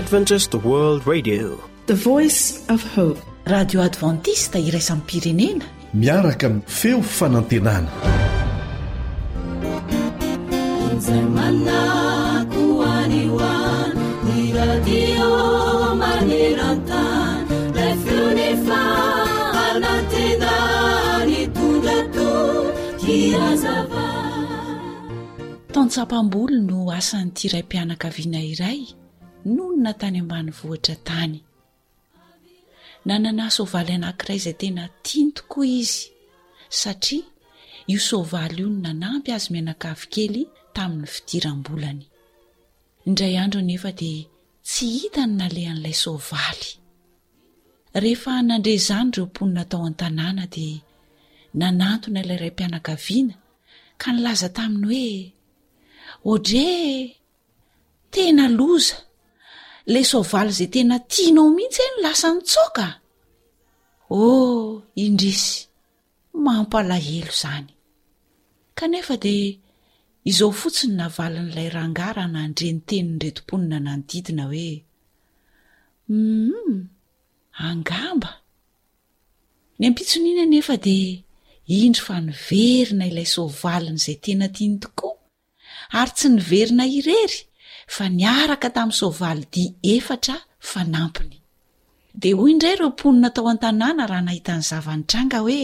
Adventist World Radio, the voice of hope. Radio Adventista iraisam-pirenena miaraka amin'ny feo fanantenana. Taon-tsapam-bolo no asan'ity raim-pianakaviana iray nonona tany ambany vohitra tany. Nanana soavaly anankiray izay tena tiany tokoa izy satria io soavaly io no nanampy azy mianakavy kely tamin'ny fidiram-bolany. Indray andro nefa dia tsy hita ny nalehan'ilay soavaly. Rehefa nandre izany ireo mponina tao an-tanàna dia nanantona ilay raim-pianakaviana ka nilaza taminy hoe: "Odre, tena loza, ilay soavaly izay tena tianao mihitsy ny lasa nitsoaka." Indrisy, mampalahelo izany. Kanefa dia izao fotsiny navalin'ilay rangara nandre ny tenin'ny retom-ponina nanodidina hoe: angamba. Ny ampitsoniana nefa dia indro fa niverina ilay soavaliny izay tena tiany tokoa, ary tsy niverina irery fa niaraka tamin'ny soavaly dia 4 fanampiny. Dia hoy indray ireo mponina tao an-tanàna raha nahita ny zavanitranga hoe: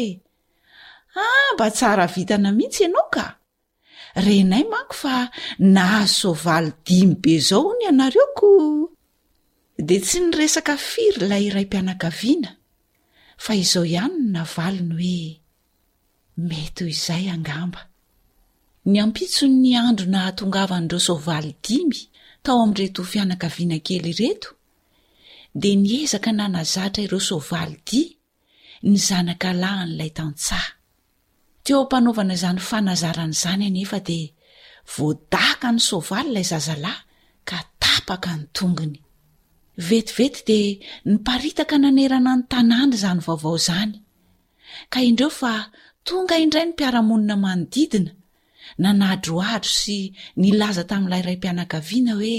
mba tsara vitana mihitsy ianao ka! Renay manko fa nahazo soavaly 5 be izao ny ianareo ko. Dia tsy niresaka firy ilay raim-pianakaviana fa izao ihany no navaliny hoe: mety ho izay angamba. Ny ampitson'ny andro nahatongavan'ireo soavaly 5 tao amin'ireto fianakaviana kely ireto dia niezaka nanazatra ireo soavaly 10 ny zanaka lahin'ilay tantsaha. Teo ampanaovana izany fanazarana izany anefa dia voadaka ny soavaly ilay zazalahy ka tapaka ny tongony. Vetivety dia niparitaka nanerana ny tanàna izany vaovao izany, ka indreo fa tonga indray ny mpiaramonina manodidina nanadroadro sy nilaza tamin'ilay raim-pianakaviana hoe: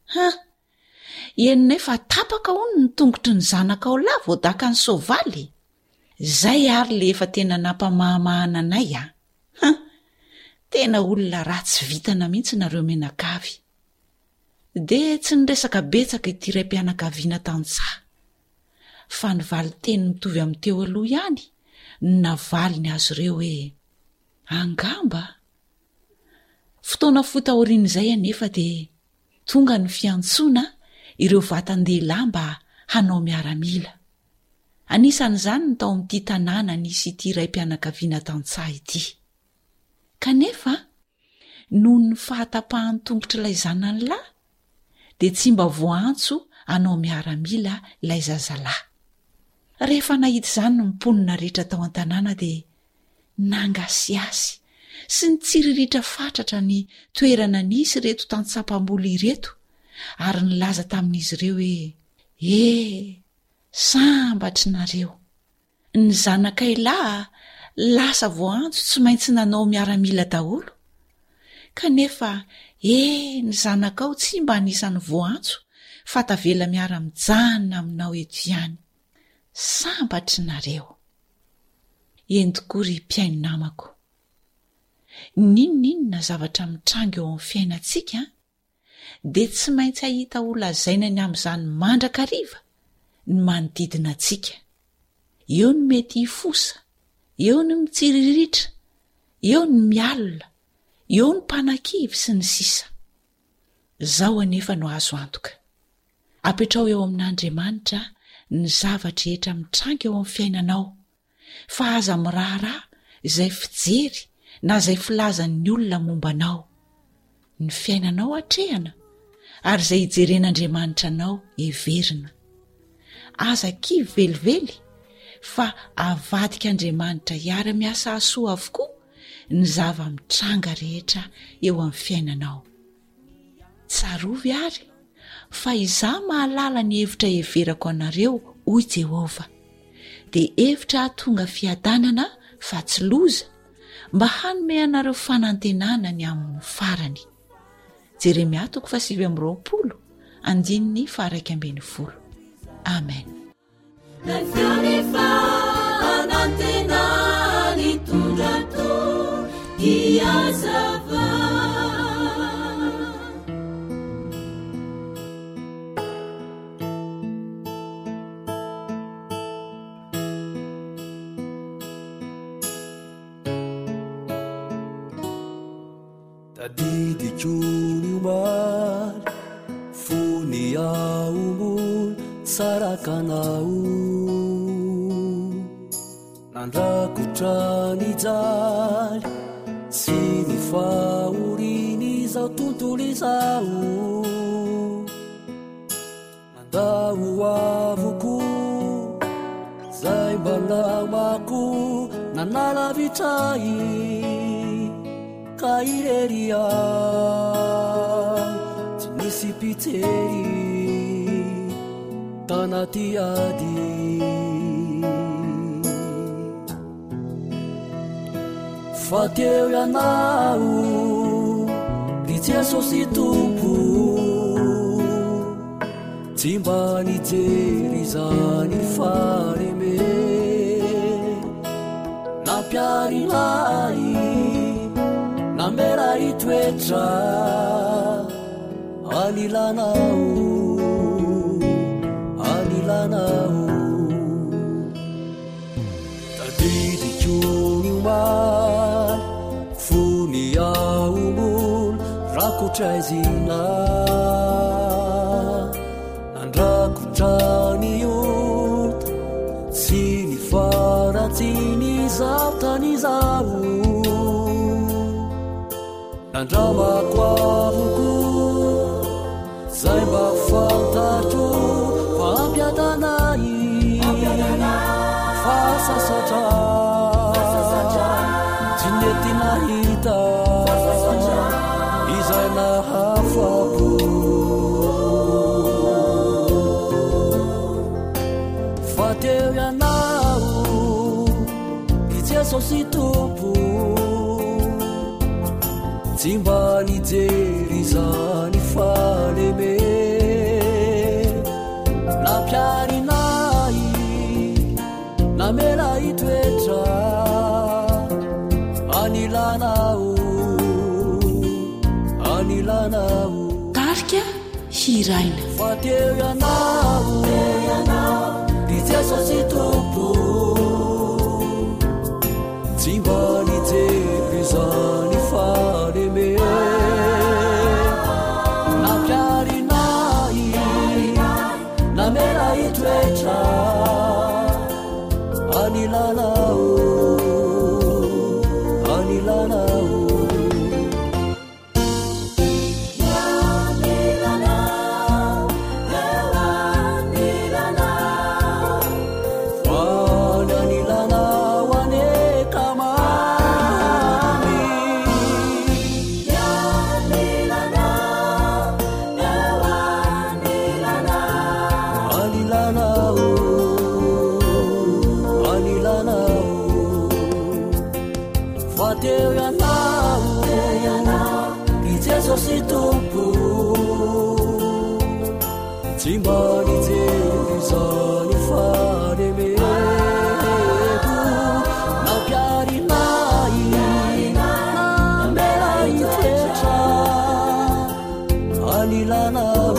"Enonay fa tapaka hono ny tongotry ny zanaka ao lahy voadaka ny soavaly. Zay ary le efa tena nampamahamahana anay a. Tena olona ratsy vitana mihitsy nareo menakavy." Dia tsy niresaka betsaka ity raim-pianakaviana tantsaha, fa nivaly teny mitovy amin'ny teo aloha ihany navaliny azy ireo hoe: angamba. Fotoana fotaorian'izay anefa dia tonga ny fiantsoana ireo vatan-dehilahy mba hanao miaramila. Anisan'izany ny tao amin'ity tanàna nisy ity raim-pianakaviana tantsaha ity. Kanefa noho ny fahatapahan'ny tongotr'ilay zanany lahy dia tsy mba voantso hanao miaramila ilay zazalahy. Rehefa nahita izany ny mponina rehetra tao an-tanàna dia nangasiasy sy nitsiriritra fatratra ny toerana nisy reto tantsapam-bolo ireto ary nilaza tamin'izy ireo hoe: sambatry nareo, ny zanakay lahy lasa voantso tsy maintsy nanao miaramila daholo. Kanefa ny zanakao tsy mba anisan'ny voantso fa tavela miara-mijanona aminao eto ihany. Sambatry nareo. Entokory mpiaino namako, ninona zavatra mitranga eo amin'ny fiainantsika dia tsy maintsy ahita olazaina ny amin'izany mandrakariva ny manodidina antsika. Eo ny mety hifosa, eo ny mitsiriritra, eo ny mialina, eo ny mpanan-kivy sy ny sisa. Zao anefa no azo antoka, apetrao eo amin'Andriamanitra ny zavatra rehetra mitranga eo amin'ny fiainanao, fa aza miraharaha izay fijery na izay filazan'ny olona mombanao. Ny fiainanao hatrehana ary izay hijeren'Andriamanitra anao heverina. Aza kivy velively fa avadika Andriamanitra hiara-miasa hasoa avokoa ny zava-mitranga rehetra eo amin'ny fiainanao. Tsarovy ary fa izaho mahalala ny hevitra heverako anareo, hoy Jehovah, dia hevitra tonga fiadanana fa tsy loza, mba hanome anareo fanantenana ny amin'ny farany. Jeremia 7:20 andininy faraika ambiny folo. Amen. Tadidikuniumar funi aumul sarakanau nandrakotrany jary sy ny fahoriny zao tontolo izao nandao avoko zay mbanamako nanalavitray ka ireria tsy nisy pitery tanaty ady fa teo ianao ry Jesosy tompo tsy mba nijery zany fareme nampiarinay namera itoetra anilanao tadidikoniumar funi aumul rakotraizina nandrakotrany ot sy ny faratsiny zao tany zao nandramako avoko zay mba fantatro fampiadanay fasasatra tsy nety nahita izay nahafako fa teo ianao ry Jesosy tompo tsy mba nijery zany faleme nampiarinay namela itoetra anilanao tarika hiraina fa teo ianao ry Jesosy tompo tsy mba nijery zany faleme nampiarinay namela itoetra anilanao teo ianao ry Jesosy tompo tsy mba nijery zany fanemeko nampiarinay namela itoetra anilanao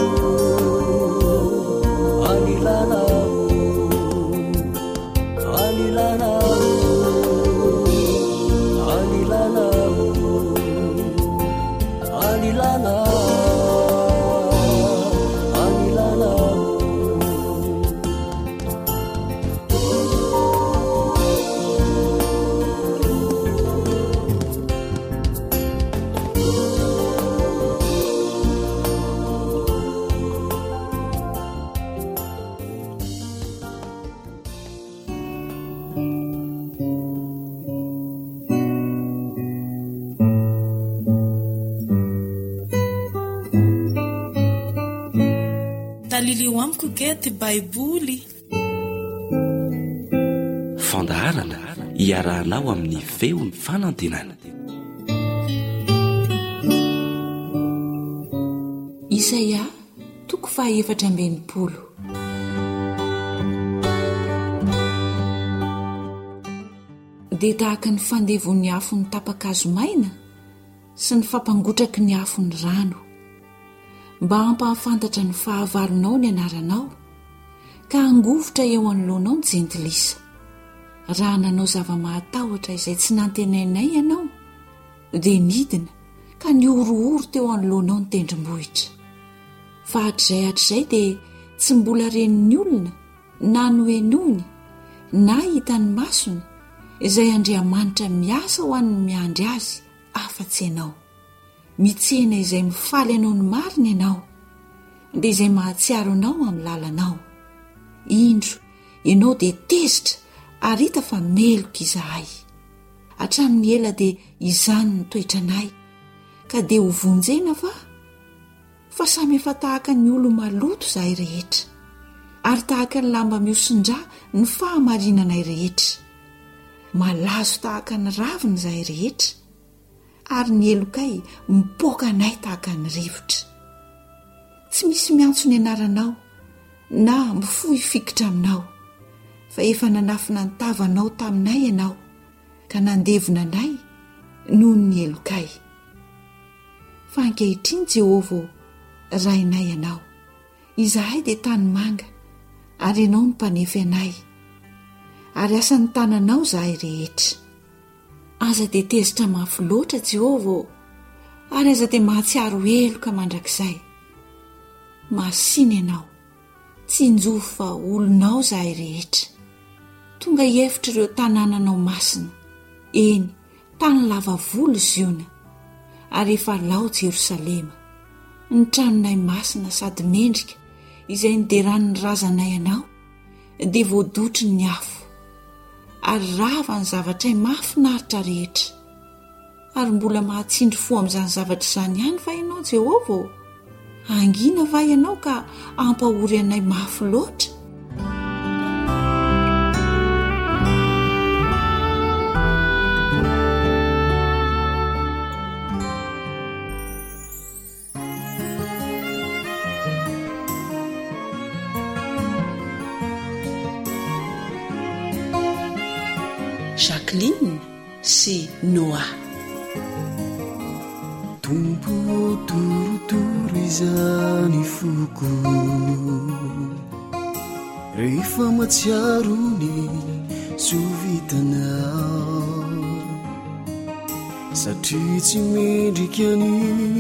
talilio amiko kety baiboly fandaharana iarahanao amin'ny feon'ny fanantenana. Isaia toko 480. Dia tahaka ny fandevon'ny afo ny tapakazo maina sy ny fampangotraky ny afo ny rano, mba hampahafantatra ny fahavalonao ny anaranao ka hangovotra eo anoloanao ny jentilisa. Raha nanao zava-mahatahotra izay tsy nantenainay ianao dia nidina ka niorooro teo anoloanao ny tendrombohitra. Fa hatr'izay dia tsy mbola renin'ny olona na noenony na hitany masony izay Andriamanitra miasa ho an'ny miandry azy afa-tsy ianao. Mitsena izay mifaly anao ny marina ianao dia izay mahatsiaro anao amin'ny lalanao. Indro ianao dia tezitra ary hita fa meloka izahay. Hatramin'ny ela dia izany ny toetranay ka dia ho vonjena fa samy efa tahaka ny olo maloto izahay rehetra, ary tahaka ny lamba miosindra ny fahamarinanay rehetra. Malazo tahaka ny raviny izahay rehetra, ary ny elokay mipoaka anay tahaka ny rivotra. Tsy misy miantso ny anaranao na mifohy fikitra aminao, fa efa nanafina ny tavanao taminay ianao ka nandevina anay noho ny elokay. Fa ankehitriny Jehovah rainay ianao, izahay dia tany manga ary ianao ny mpanefy anay, ary asan'ny tananao izahay rehetra. Aza dia tezitra mafy loatra Jehovah, ary aza dia mahatsiaro eloka mandrakizay. Masina ianao, tsy njofo fa olonao izahay rehetra. Tonga hiefitra ireo tanànanao masina, eny tany lava volo Ziona, ary efa lao Jerosalema, ny tranonay masina sady mendrika izay nideran'ny razanay ianao dia voadotry ny afo, ary rava ny zavatray mahafinaritra rehetra. Ary mbola mahatsindry fo amin'izany zavatra izany ihany fa ianao Jehovah, angina va ianao ka ampahory anay mafy loatra? Jacqueline sy Noah. Tompo torotoro izany foko, rehefa matsiaro ny sovitanao, satria tsy mendrika ny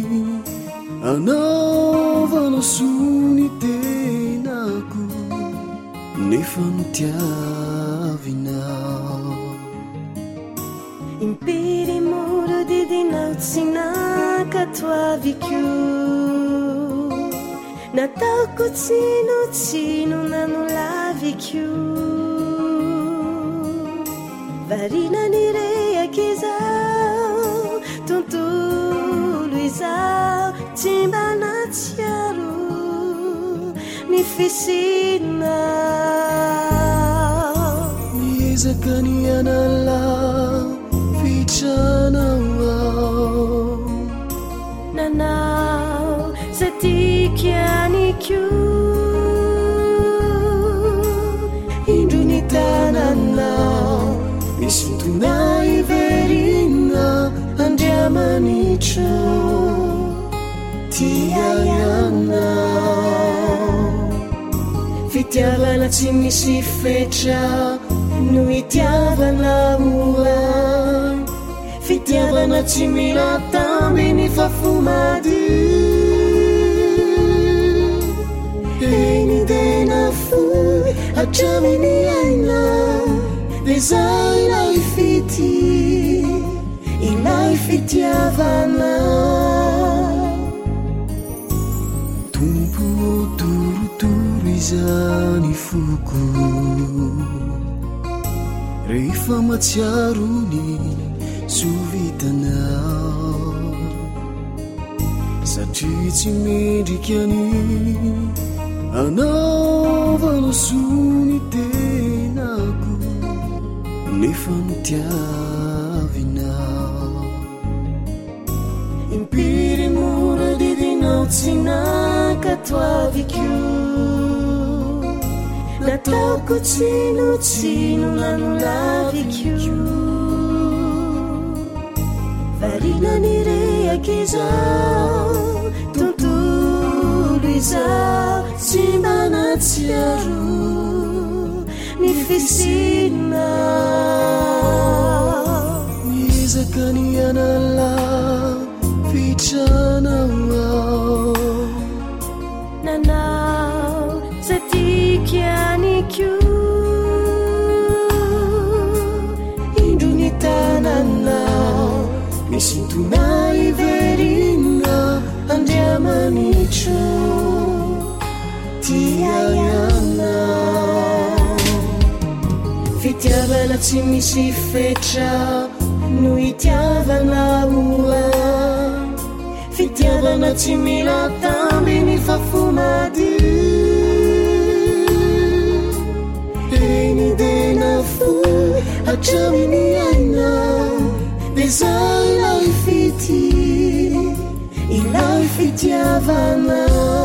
anaovana sony tenako nefa mitiavinao. Impiry moro didinao tsy nakatoaviko, nataoko tsinotsino nanolaviko, varina nirehaka izao, tontolo izao tsy mba natsiaro ny fisinao. Miezaka ny analao fitranao, nanao satikianiko, indro ny tananao misontonay verina andriamanitro tiayanao. Fitiavana tsy misy fetra no itiavana moa, fitiavana tsy mila tambiny fa fomady, eny dena fo hatraminy aina dia zay ilay fity, ilay fitiavana. Tompo torotoro izany foko, rehefa matsiaro ny sovitanao, satria tsy mendrika ny anaovana sony tenako nefa mitiavinao. Impiry mora didinao tsy makatoaviko nataoko tsinotsino nanolaviko varina nireaky zao tontolo izao tsy manatsiaro ny fisina miezaka ny anala fitranao nanao zatikianiko indro ny tananao misintona iverina andriamanitro tiaiana fitiavana tsy misy fetra no itiavana oa fitiavana tsy mila tamby ny fafomady eny dena fo hatraminy aina de zay ilay fity ilay fitiavana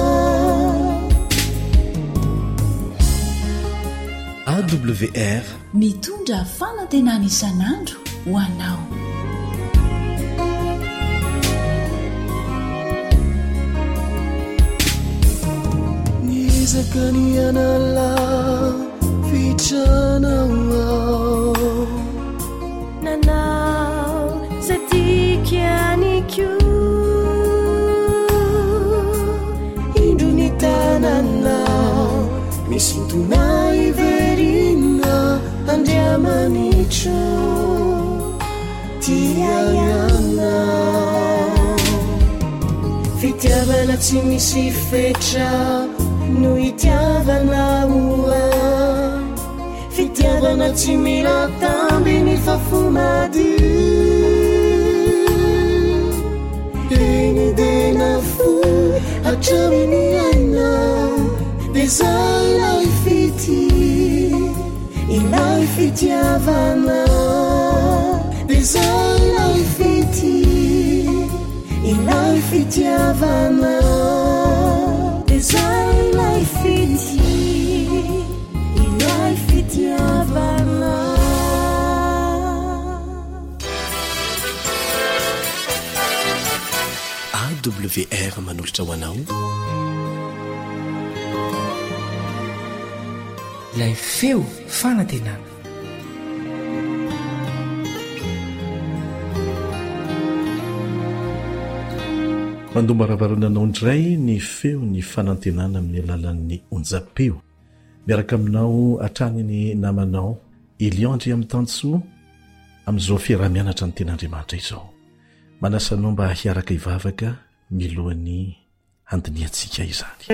AWR mitondra fanantenana isan'andro ho anao niezaka ny anala fitranao nanao zatikianiko indro ny tananao misintona iverina andriamanitro tiaiana fitiavana tsy misy fetra no itiavana oa fitiavana tsy mila tamby ny fafomady eny dena fo hatraminy aina de zay ilay fity ilay fitiavana de zay ilay fity ilay fitiavana de zay ilay fity ilay fitiavana AWR manolotra ho anao ilay feo fanantenana mandomba ravarananao indray ny feo ny fanantenana amin'ny alalan'ny onjapeo miaraka aminao atraniny namanao Eliandry amin'ny tantsoa amin'izao fiarah-mianatra ny ten'Andriamanitra izao manasanao mba hiaraka ivavaka milohan'ny handiniantsika izany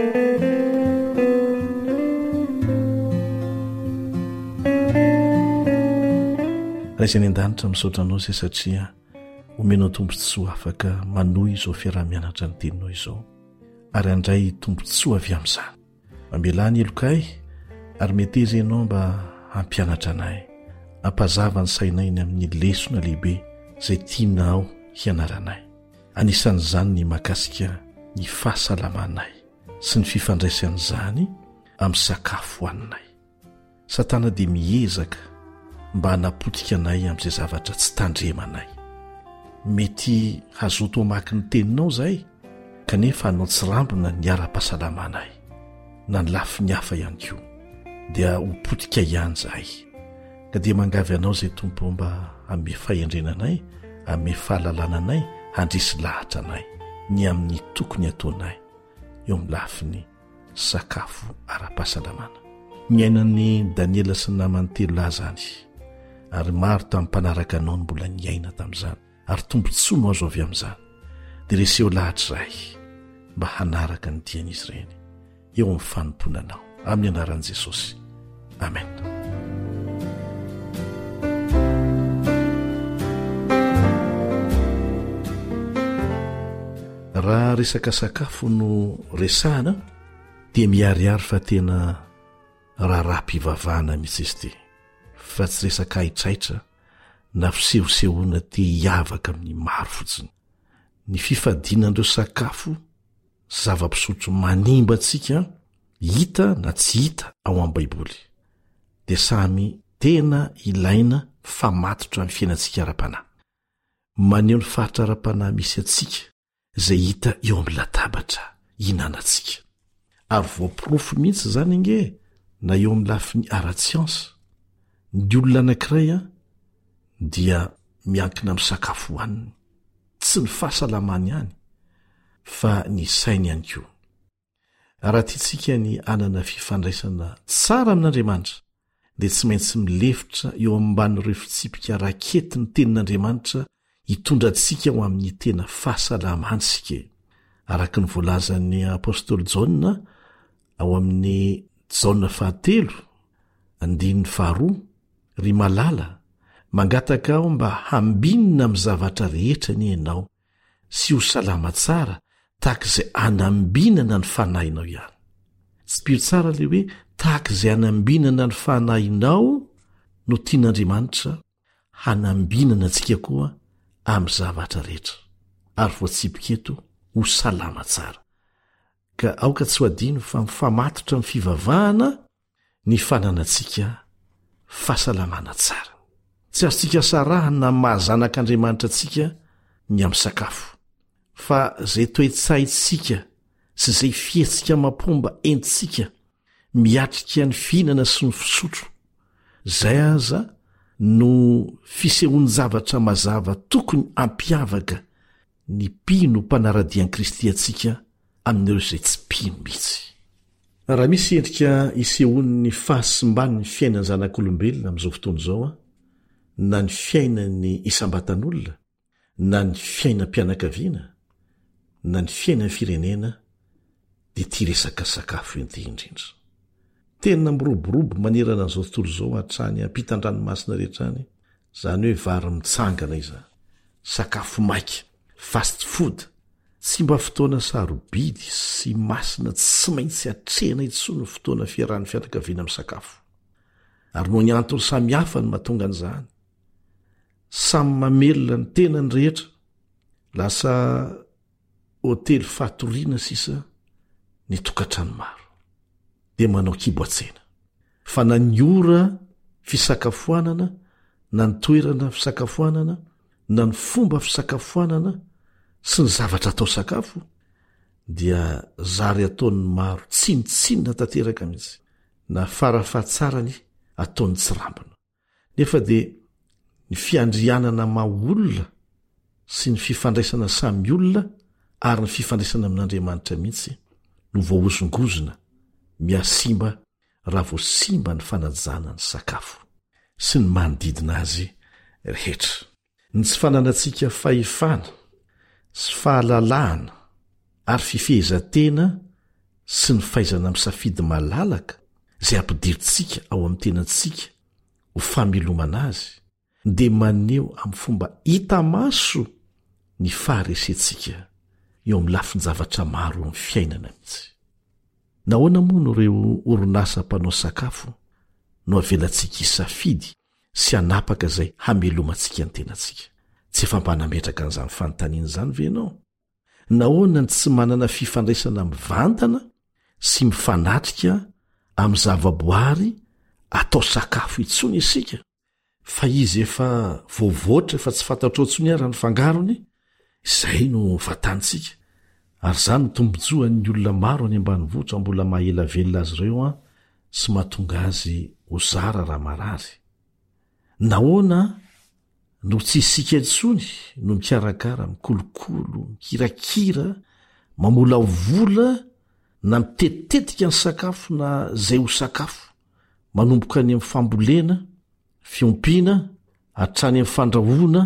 raizany an-danitra misaotranao izay satria omenao tombontsoa afaka manohy izao fiarah-mianatra ny teninao izao ary andray tombontsoa avy amin'izany mamelà ny elokay ary meteza ianao mba hampianatra anay hampazava ny sainay ny amin'ny lesona lehibe izay tianao hianaranay anisan'izany ny mahakasika ny fahasalamanay sy ny fifandraisan'izany amin'ny sakafo hoaninay satana dia miezaka mba hanapotika anay amin'izay zavatra tsy tandremanay mety hazoto amaky ny teninao izay kanefa hanao tsy rambona ny ara-pahasalamanay na ny lafi ny hafa ihany koa dia hopotika ihany izahay ka dia mangavy anao izay tompo mba ame fahendrenanay ame fahalalànanay handrisy lahatra anay ny amin'ny tokony ataonay eo amin'ny lafiny sakafo ara-pahasalamana miainan'ny Daniela sy ny namany telo lahy zany ary maro tamin'ny mpanaraka anao ny mbola niaina tamin'izany ary tombontsoa no azo avy amin'izany dia reseho lahatra iray mba hanaraka ny dian'izy ireny eo amin'ny fanomponanao amin'ny anaran'i Jesosy amen. Raha resaka sakafo no resahana dia miariary fa tena raharaham-pivavahana mihitsy izy ity fa tsy resaka hitraitra na fisehosehoana te hiavaka amin'ny maro fotsiny ny fifadinan'ireo sakafo zava-pisotro manimba antsika hita na tsy hita ao amin'ny baiboly dia samy tena ilaina famatotra amin'ny fiainantsika ara-panahy. Maneho ny faritra ara-panahy misy atsika izay hita eo amin'ny latabatra hihinanantsika. Ary voapirofo mihitsy zany inge na eo amin'ny lafiny ara-tsiansa ny olona anankiray dia miankina amin'ny sakafo hohaniny, tsy ny fahasalamany ihany fa ny sainy ihany koa. Raha tiantsika ny anana fifandraisana tsara amin'Andriamanitra dia tsy maintsy milefitra eo amban'ireo fitsipika rakety ny tenin'Andriamanitra hitondra antsika ho amin'ny tena fahasalamany sika. Araka ny voalazan'ny apôstôly Jaona ao amin'ny Jaona 3:2 ry malala, mangataka aho mba hambinina amin'ny zavatra rehetra ny ianao sy ho salama tsara tahaka izay anambinana ny fanahinao ihany. Tsy piro tsara le hoe tahaka izay anambinana ny fanahinao no tian'Andriamanitra hanambinana antsika koa amin'ny zavatra rehetra. Ary voatsipika eto ho salama tsara. Ka aoka tsy ho adino fa mifamatotra amin'ny fivavahana ny fananantsika fahasalamana tsara. Tsy azontsika sarahana mahazanak'Andriamanitra antsika ny amin'ny sakafo, fa izay toe-tsaintsika sy izay fietsika mampomba entsika miatrika ny fihinana sy ny fisotro. Izay aza no fisehoany zavatra mazava tokony ampiavaka ny mpino mpanaradian'i Kristy antsika amin'ireo izay tsy mpino mihitsy. Raha misy endrika isehoan'ny fahasimban'ny fiainany zanak'olombelona amin'izao fotoana izao na ny fiainany isam-batan'olona, na ny fiainam-pianakaviana, na ny fiainan'ny firenena, dia tia resaka sakafo ity indrindra. Tena miroborobo manerana an'izao tontolo izao hatrany ampitan-dranomasina rehetrany, izany hoe vary mitsangana iza, sakafo maika, fast food, tsy mba fotoana sarobidy sy masina tsy maintsy hatrehana intsony fotoana fiarahan'ny fianakaviana amin'ny sakafo. Ary noho ny antony samihafa ny mahatonga an'izany, samy mamelona ny tenany rehetra, lasa hôtely fatoriana sisa ny tokantrano maro dia manao kiboatsena. Fa na ny ora fisakafoanana, na ny toerana fisakafoanana, na ny fomba fisakafoanana sy ny zavatra atao sakafo dia zary ataon'ny maro tsinitsinina tanteraka mihitsy, na farafahatsarany ataon'ny tsirambina. Nefa dia ny fiandrianana maha-olona sy ny fifandraisana samy olona ary ny fifandraisana amin'Andriamanitra mihitsy no voaozongozona miasimba raha vo simba ny fanajana ny sakafo sy ny manodidina azy rehetra. Ny tsy fananantsika fahefana sy fahalalahana ary fifehezantena sy ny fahaizana misafidy malalaka izay ampidirintsika ao amin'ny tenantsika ho famelomana azy dia maneho amin'ny fomba hita maso ny faharesentsika eo amin'ny lafiny zavatra maro eo amin'ny fiainana mihitsy. Nahoana moa no ireo orinasa mpanao sakafo no avelantsika hisafidy sy hanapaka izay hamelomantsika ny tenantsika? Tsy efa mba nametraka an'izany fanontaniana izany ve ianao? Nahoana ny tsy manana fifandraisana mivantana sy mifanatrika amin'ny zavaboary atao sakafo itsony isika? Fa izy efa voavoatra efa tsy fantatra oatsony ara ny fangarony, izay no fatantsika. Ary izany no tombotsoan'ny olona maro any ambanivohitra mbola mahela velona azy ireo sy mahatonga azy ho zara raha marary. Nahoana no tsy isika intsony no mikarakara, mikolokolo, mikirakira, mamola vola na mitetitetika ny sakafo na izay ho sakafo, manomboka any amin'ny fambolena, fiompiana, hatrany amin'ny fandrahoana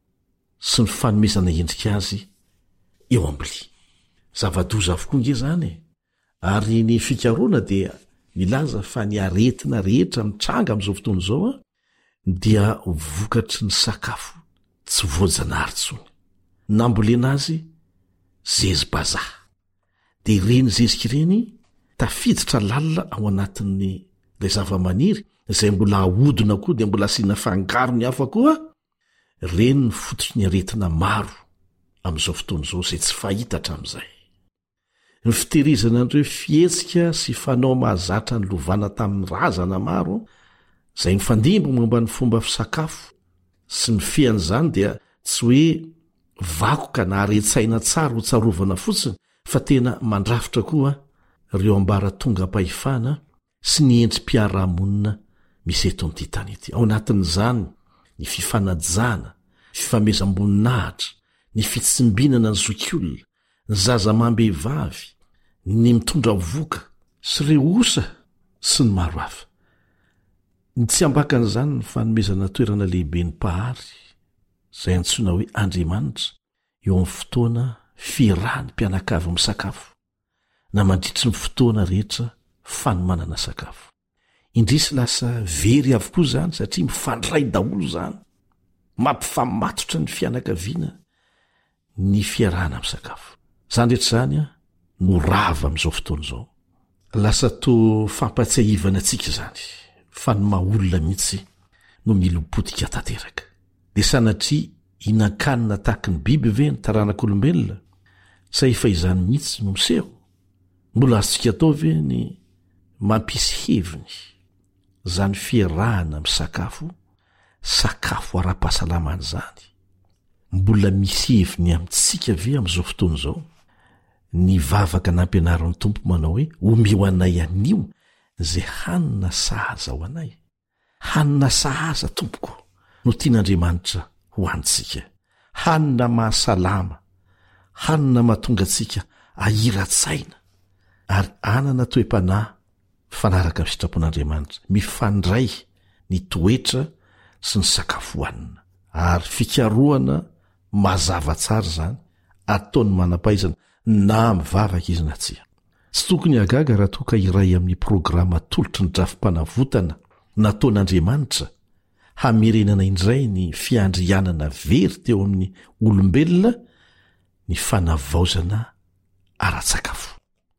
sy ny fanomezana endrika azy eo ambili. Zava-doza avokoa nge zany. Ary ny fikaroana dia milaza fa ny aretina rehetra mitranga amin'izao fotoana izao dia vokatry ny sakafo tsy voajanahary intsony. Nambolena azy zezibazaha. Dia ireny zezika ireny tafiditra lalina ao anatin'ny ilay zava-maniry izay mbola ahodina koa dia mbola asiana fangaro ny hafa koa. Ireny ny fototry ny aretina maro amin'izao fotoana izao izay tsy fahita hatramin'izay. ny fitehirizana andreo fihetsika sy fanao mahazatra ny lovana tamin'ny razana maro izay mifandimbo momba ny fomba fisakafo sy mifean'izany dia tsy hoe vakoka na aretsaina tsara ho tsarovana fotsiny fa tena mandrafitra koa ireo ambara tonga pahifana sy ny endrim-piarahamonina misy eto amin'ity tany ity. Ao anatin'izany ny fifanajana, fifamezam-boninahitra, ny fitsimbinana ny zokiolona, ny zaza-mambehivavy, ny mitondra voka sy ireo osa sy ny maro hafa. Ny tsy ambakan'izany ny fanomezana toerana lehibe ny pahary izay antsoina hoe Andriamanitra eo amin'ny fotoana fiarahan'ny mpianakavy misakafo na mandritry ny fotoana rehetra fanomanana sakafo. Indrisy lasa very avokoa izany satria mifandray daholo izany, mampifamatotra ny fianakaviana ny fiarahana amin'ny sakafo. Izany rehetra izany no rava amin'izao fotoana izao. Lasa toa fampatsiahivana antsika izany fa ny maha-olona mihitsy no milopotika tanteraka. Dia sanatria inan-kanina tahaka ny biby ve ny taranak'olombelona sa efa izany mihitsy no miseho? Mbola azontsika atao ve ny mampisy heviny izany fiarahana amin'ny sakafo ara-pahasalamana izany? Mbola misy heviny amintsika ve amin'izao fotoana izao? Ny vavaka nampianaran'ny Tompo manao hoe omeo anay anio izay hanina sahaza ho anay. Hanina sahaza Tompoko no tian'Andriamanitra ho antsika. Hanina mahasalama, hanina mahatonga antsika ahira-tsaina ary anana toe-panahy fanaraka amin'ny sitrapon'Andriamanitra, mifandray ny toetra sy ny sakafo hohanina ary fikarohana mazava tsara izany ataony manam-pahaizana na mivavaka izy na tsia. Tsy tokony hagaga raha toa ka iray amin'ny programa tolotry ny drafim-panavotana nataon'Andriamanitra hamerenana indray ny fiandrianana very teo amin'ny olombelona ny fanavaozana ara-tsakafo.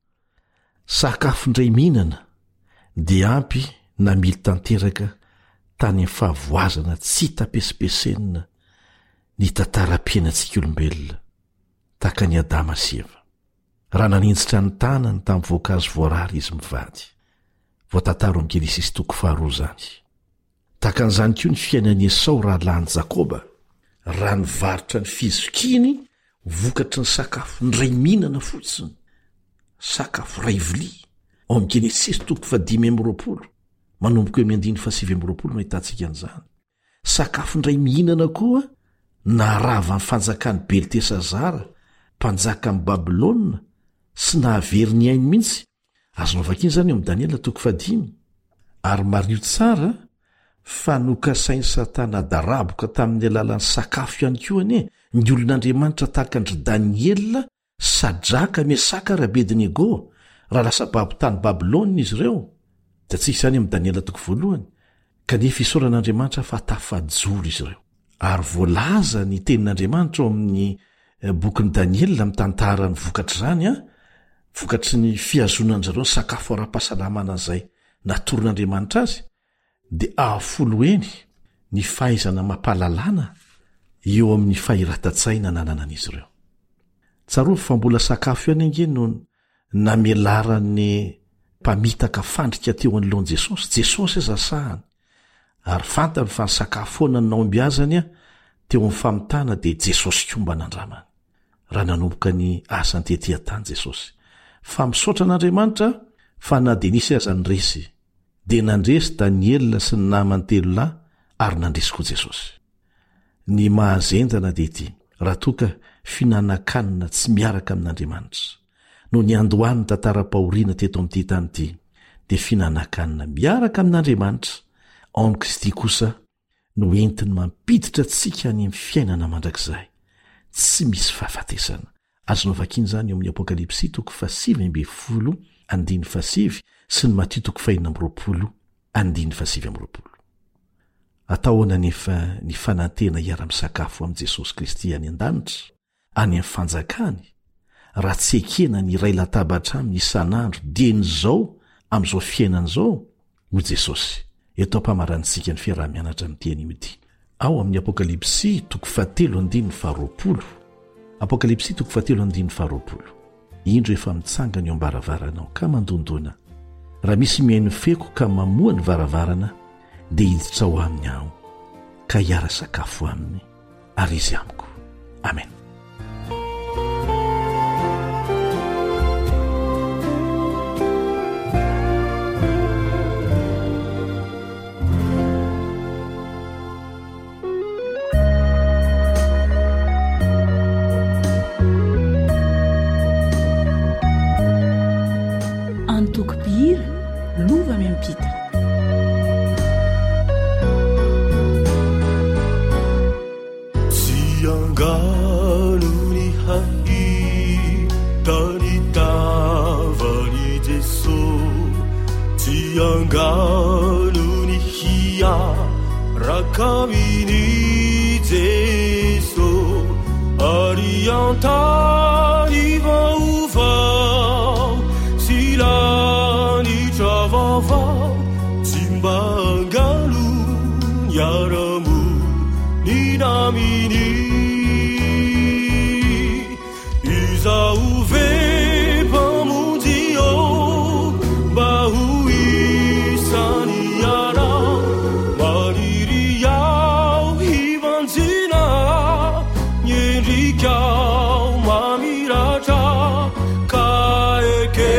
Sakafo indray mihinana dia ampy na mily tanteraka tany amin'ny fahavoazana tsy tapesipesenina ny tantara-piainantsika olombelona tahaka ny Adama sy Eva. Raha nanenjitra ny tanany tamin'ny voankazo voarary izy mivady. Voatantaro amin'ny Genesis 2:2 izany. Tahaka an'izany koa ny fiainan'i Esau raha lany Jakoba, raha nivarotra ny fizokiny vokatry ny sakafo ndray mihinana fotsiny, sakafo ray vilia. Ao amin'ny Genesis 5:20 manomboka eo amin'ny 7:20 mahitantsika an'izany. Sakafo ndray mihinana koa narava ny fanjakany Beltesazara, mpanjaka amin'ny Babilôna, sy nahavery ny ainy mihitsy. Azonao vakiana izany eo amin'ny Daniela 5:5. Ary mario tsara fa nokasainy Satana daraboka tamin'ny alalan'ny sakafo ihany koa anie ny olon'Andriamanitra tahaka andry Daniela, Sadraka, Mesaka ary Abednego raha lasa babotany Babilôna izy ireo. Da tsy izany amin'ny Daniela 1 kanefa isaoran'Andriamanitra fa tafajoro izy ireo. Ary voalaza ny tenin'Andriamanitra ao amin'ny bokin'ny Daniela mitantara ny vokatry izany vokatry ny fiazonan'zareo ny sakafo ara-pahasalamana izay natoron'Andriamanitra azy, dia ahafolo eny ny fahaizana mampalalana eo amin'ny fahiratan-tsaina nananan'izy ireo. Tsarova fa mbola sakafo ihany ange no namelaran'ny mpamitaka fandrika teo anoloan'i Jesosy. Jesosy azasahany ary fantany fa ny sakafo foana ny naombiazany teo amin'ny famitana dia Jesosy komba nandramany. Raha nanomboka ny asany tetỳ tany Jesosy, fa misaotra an'Andriamanitra fa na Denisy aza nresy, dia nandresy Daniela sy ny namany 3 lahy ary nandresy koa Jesosy. Ny mahazendana dia ity: raha toa ka finanan-kanina tsy miaraka amin'Andriamanitra no ny andohan'ny tantara-pahoriana teto amin'ity tany ity, dia finanan-kanina miaraka amin'Andriamanitra ao amin'i Kristy kosa no entiny mampiditra antsika any amin'ny fiainana mandrakizay tsy misy fahafatesana. Azonao vakiana izany eo amin'ny Apokalipsy 7:20-7 sy ny Matthieu 5:20. Atahoana nefa ny fanantena iara-misakafo amin'i Jesosy Kristy any an-danitra, any amin'ny fanjakany, raha tsy ekena ny iray latabatra aminy isan'andro dien'izao amin'izao fiainan'izao ho Jesosy. Eto ampamarantsika ny fiarah-mianatra amin'ity anio ity. Ao amin'ny Apokalipsy 7:20. Apokalipsy 7:20. indro efa mitsangana eo am-baravaranao ka mandondona. Raha misy mihaino feko ka mamoa ny varavarana dia hiditra ao aminy aho ka hiara sakafo aminy ary izy amiko. Amen. Antokobihira lova miampita. Tsy angano ny hai tany tavany Jeso, tsy angano ny hia rakaminy Jeso, ary antany vaovao silanitra vaovao, tsy mba angano ny aramo ny naminy. Izao ve mpamonjy eo mba ho isany anao, maniry ao hivanjina ny endrikao mamiratra ka eke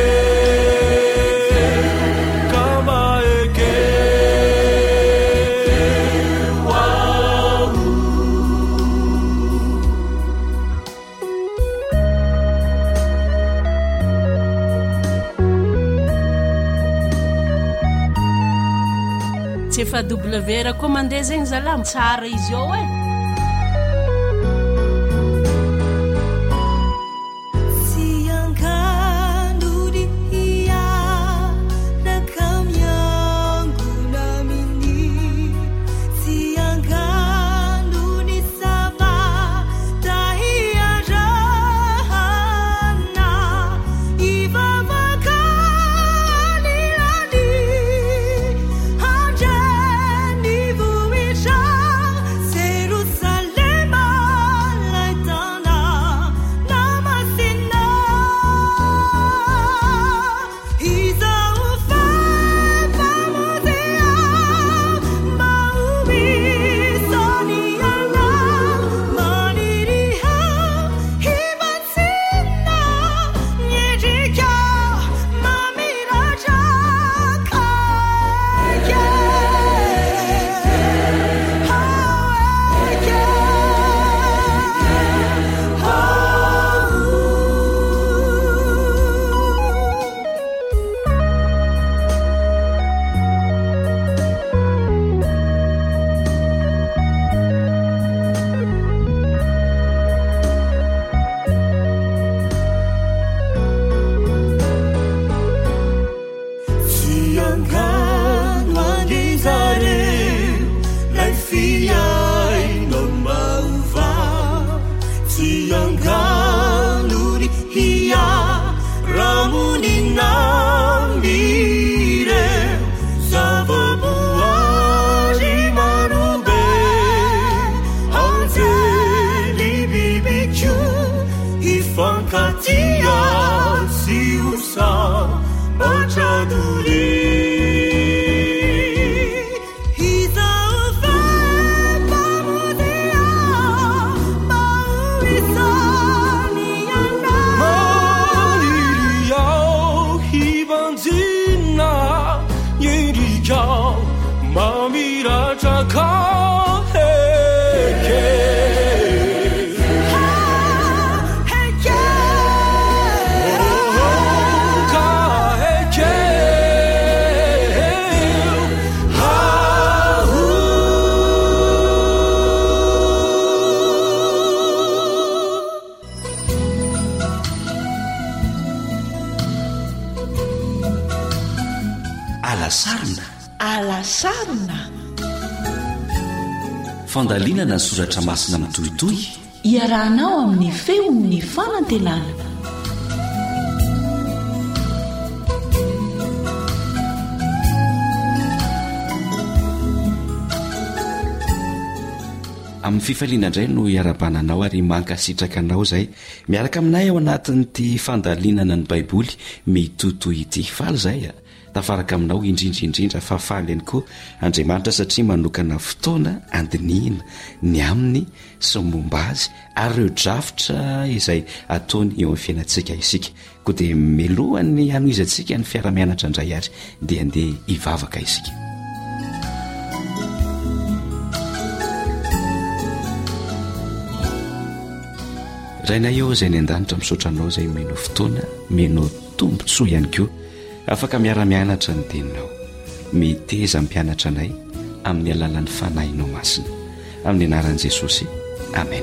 ka maeke. Tsy efa W raha koa mandeha zegny zala tsara izy ao e. Alasarina fandalinana ny soratra masina mitohitohy iarahanao amin'ny feon'ny fanantenana. amin'ny fifaliana indray no iarabananao ary mankasitraka anao zay miaraka aminay ao anatin'ity fandalinana ny baiboly mitotoy ity faly zay tafaraka aminao indrindraindrindra fahafaly ihany koa Andriamanitra satria manokana fotoana andiniana ny aminy sy momba azy ary ireo drafitra izay ataony eo amin'ny fiainantsika isika koa dia melohany hanoizantsika ny fiara-mianatra indray ary dia andeha hivavaka isika. Raina eo izay ny an-danitra misaotra anao izay meno fotoana meno tombontsoa ihany koa afaka miara-mianatra ny teninao miteza mpianatra anay amin'ny alalan'ny fanahinao masina amin'ny anaran'i Jesosy amen.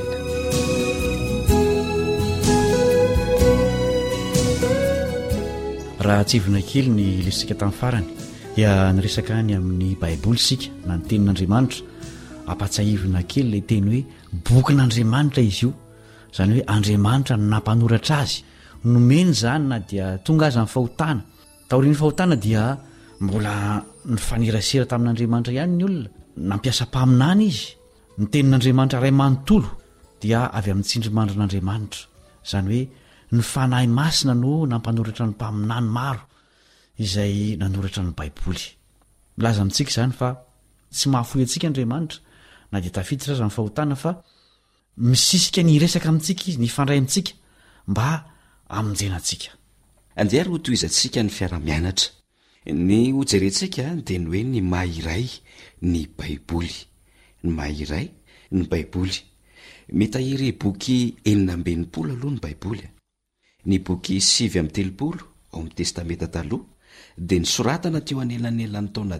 Raha tsivona kely ny lesika tamin'ny farany dia niresaka ny amin'ny baiboly sika na ny tenin'Andriamanitra ampatsahivina kely ilay teny hoe bokin'Andriamanitra izy io, izany hoe Andriamanitra no nampanoratra azy nomeny zany na dia tonga azy amin'ny fahotana. Taorian'ny fahotana dia mbola ny fanerasera tamin'Andriamanitra ihany ny olona nampiasa mpaminany izy. Ny tenin'Andriamanitra ray manontolo dia avy amin'ny tsindrimandrin'Andriamanitra, izany hoe ny fanahy masina no nampanoratra ny mpaminany maro izay nanoratra ny baiboly. Milaza amintsika izany fa tsy mahafoy antsika Andriamanitra na dia tafiditra aza amin'ny fahotana fa misisika ny resaka amintsika izy, ny fandray amintsika mba amonjenantsika. Andeha ho toizantsika ny fiara-mianatra. Ny hojerentsika dia ny hoe ny mahiray ny baiboly. Ny mahiray ny baiboly. Mitahiry boky 920 aloha ny baiboly. Ny boky 730 ao amin'ny testamenta taloha dia nisoratana teo anelanelan'ny taona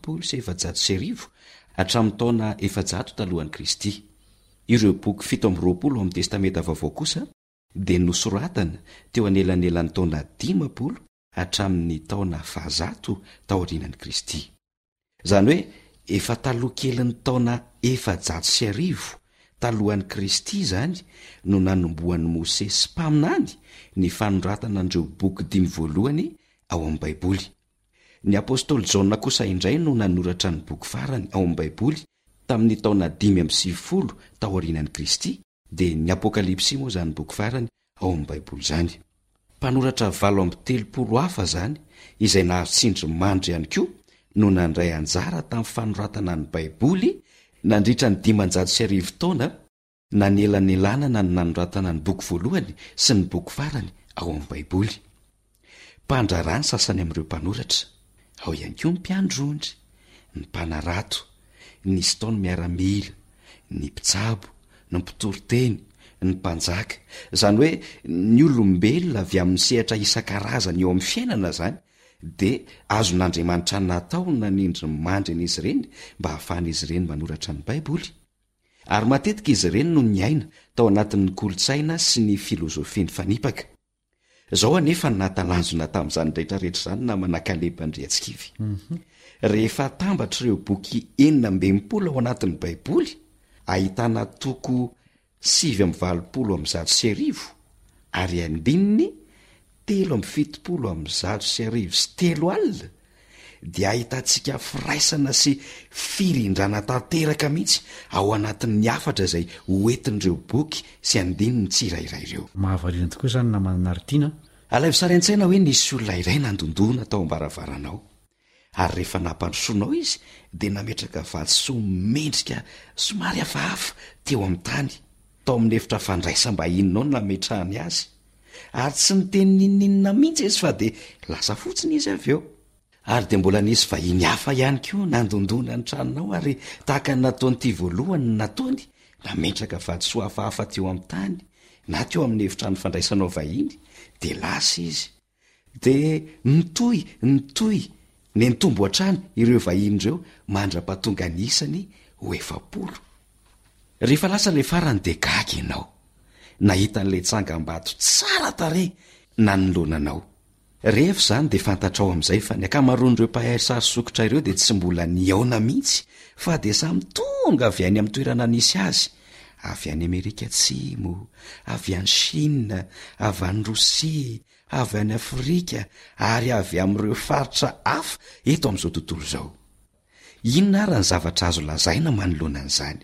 510 hatramin'ny taona 100 talohan'i Kristy. Ireo boky 720 ao amin'ny testamenta vaovao kosa dia nosoratana teo anelanelan'ny taona 50 hatramin'ny taona 100 taorianan'i Kristy. Izany hoe efa taloha kelin'ny taona 110 talohan'i Kristy izany no nanomboan'i Mose sy mpaminany ny fanoratana an'ireo boky 5 voalohany ao amin'ny baiboly. Ny apôstôly Jaona kosa indray no nanoratra ny boky farany ao amin'ny baiboly tamin'ny taona 570 taorianan'i Kristy, dia ny apokalipsy moa izany boky farany ao amin'ny baiboly izany. Mpanoratra 730 hafa izany izay nahatsindry mandry ihany koa no nandray anjara tamin'ny fanoratana ny baiboly nandritra ny 510 taona nanelanelana na ny nanoratana ny boky voalohany sy ny boky farany ao amin'ny baiboly. Mpandrarany sasany amin'ireo mpanoratra, ao ihany koa ny mpiandrondry, ny mpanarato, ny taony miaramila, ny mpitsabo, ny mpitoroteny, ny mpanjaka, izany hoe ny olombelona avy amin'ny sehatra isan-karazany eo amin'ny fiainana izany dia azon'Andriamanitra natao nanindry mandry an'izy ireny mba hahafahan'izy ireny manoratra ny baiboly. Ary matetika izy ireny no niaina tao anatin'ny kolotsaina sy ny filozofia ny fanipaka. Izao anefa natalanjona tamin'izany rehetrarehetra izany na manankaleba andriatsikivy. Rehefa tambatra ireo boky 920 ao anatin'ny baiboly, ahitana toko 720 ary andininy 370 alina dia ahitantsika firaisana sy firindrana tanteraka mihitsy ao anatin'ny hafatra izay hoentin'ireo boky sy andininy tsirairay ireo. Mahavariana tokoa izany na manaritiana. Alaivo sara an-tsaina hoe nisy olona iray nandondona tao am-baravaranao, ary rehefa nampandrosoanao izy dia nametraka vatosoa mendrika somary hafahafa teo amin'ny tany, tao amin'ny efitra fandraisam-bahininao no nametrahany azy, ary tsy niteny ninninina mihitsy izy fa dia lasa fotsiny izy avy eo. Ary dia mbola nisy vahiny hafa ihany koa nandondona ny tranonao ary tahaka ny nataonyity voalohany ny nataony, nametraka vatosoa hafahafa teo amin'ny tany na teo amin'ny efitra ny fandraisanao vahiny, dia lasa izy. Dia nitoy ny nitombo hatrany ireo vahiny ireo mandra-pahatonga ny isany ho 700. Rehefa lasa ilay farany dia gaga ianao, nahita n'ilay tsangam-bato tsara tarehy nanolonanao. Rehefa izany dia fantatrao amin'izay fa ny akamaroan'ireo mpahay sary sokotra ireo dia tsy mbola niaona mihitsy fa dia samy tonga avy any amin'ny toerana nisy azy, avy any Amerika Atsimo, avy any Chine, avy any Rosia, avy any Afrika ary avy amin'ireo faritra hafa eto amin'izao tontolo izao. Inona ary ny zavatra azo lazaina manoloana an'izany?